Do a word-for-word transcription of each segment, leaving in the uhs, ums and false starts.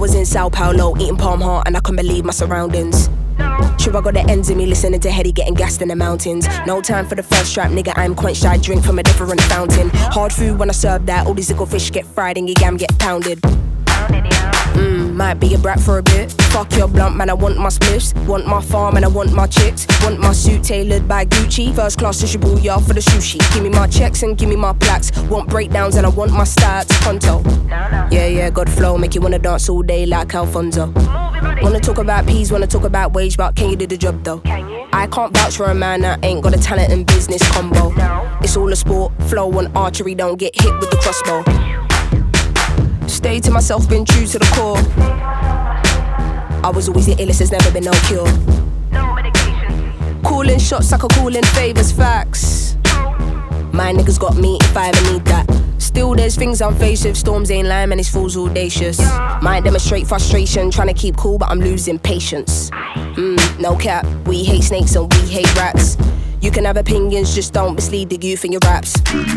was in Sao Paulo, eating palm heart, and I couldn't believe my surroundings. Sure, I got the ends of me listening to Hetty getting gassed in the mountains. No time for the first strap, nigga, I'm quenched, I drink from a different fountain. Hard food when I serve that, all these little fish get fried and your yam get pounded. Mmm, might be a brat for a bit. Fuck your blunt, man, I want my spliffs. Want my farm and I want my chicks. Want my suit tailored by Gucci. First class to Shibuya for the sushi. Give me my checks and give me my plaques. Want breakdowns and I want my stats. Pronto. Yeah, yeah, got flow, make you wanna dance all day like Alfonso. Wanna talk about peas, wanna talk about wage, but can you do the job though? I can't vouch for a man that ain't got a talent and business combo. It's all a sport, flow and archery, don't get hit with the crossbow. Stay to myself, been true to the core. I was always the illest, there's never been no cure. No medication. Calling shots like a calling favors, facts. My niggas got me if I ever need that. Still there's things I'm faced with, storms ain't lying, man, it's fools audacious. Might demonstrate frustration, trying to keep cool, but I'm losing patience. Mmm, no cap, we hate snakes and we hate rats. You can have opinions, just don't mislead the youth in your raps.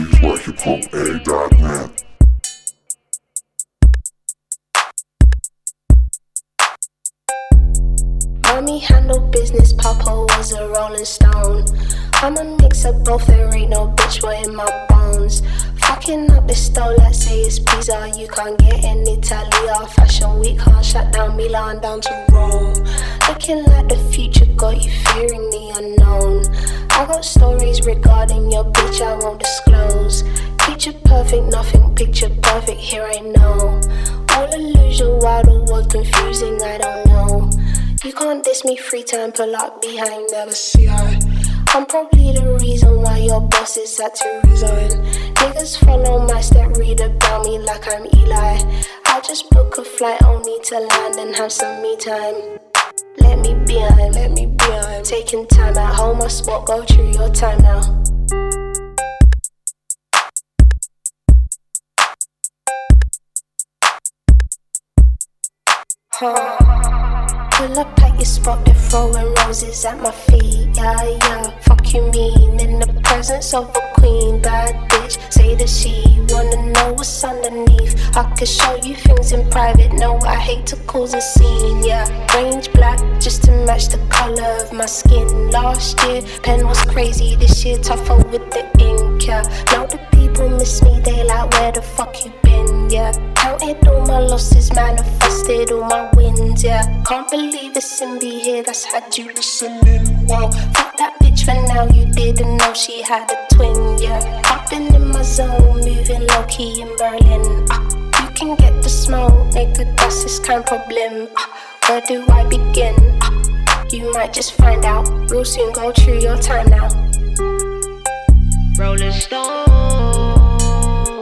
Mommy handled business, Papa was a rolling stone. I'm a mix of both, there ain't no bitch boy in my bones. Fucking up this stole, let's say it's pizza. You can't get in Italy or Fashion Week, can't shut down Milan down to Rome. Looking like the future got you fearing the unknown. I got stories regarding your bitch I won't disclose. Picture perfect, nothing picture perfect, here I know. All illusion, while the world confusing, I don't know. You can't diss me, free time, pull up behind, never see I. I'm probably the reason why your boss is had to resign. Niggas follow my step, read about me like I'm Eli. I'll just book a flight only to land and have some me time. Let me be on, let me be on. Taking time at home, I spot, go through your time now. Huh. Pull up at your spot, they're throwing roses at my feet. Yeah, yeah, fuck you mean. In the presence of a queen, bad bitch, say that she wanna know what's underneath. I could show you things in private, no, I hate to cause a scene. Yeah, range black, just to match the color of my skin. Last year, pen was crazy, this year tougher with the ink. Yeah, now the people miss me, they like, where the fuck you been? Yeah, counted all my losses, manifested all my wins. Yeah, can't believe it's in me here, that's had you listening. Wow, fuck that bitch for now, you didn't know she had a twin. Yeah, I've been in my zone, moving low key in Berlin. uh, You can get the smoke, nigga, that's this kind of problem. uh, Where do I begin? uh, You might just find out, real soon, go through your time now. Rolling Stone,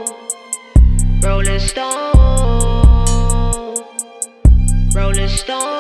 Rolling Stone, Rolling Stone.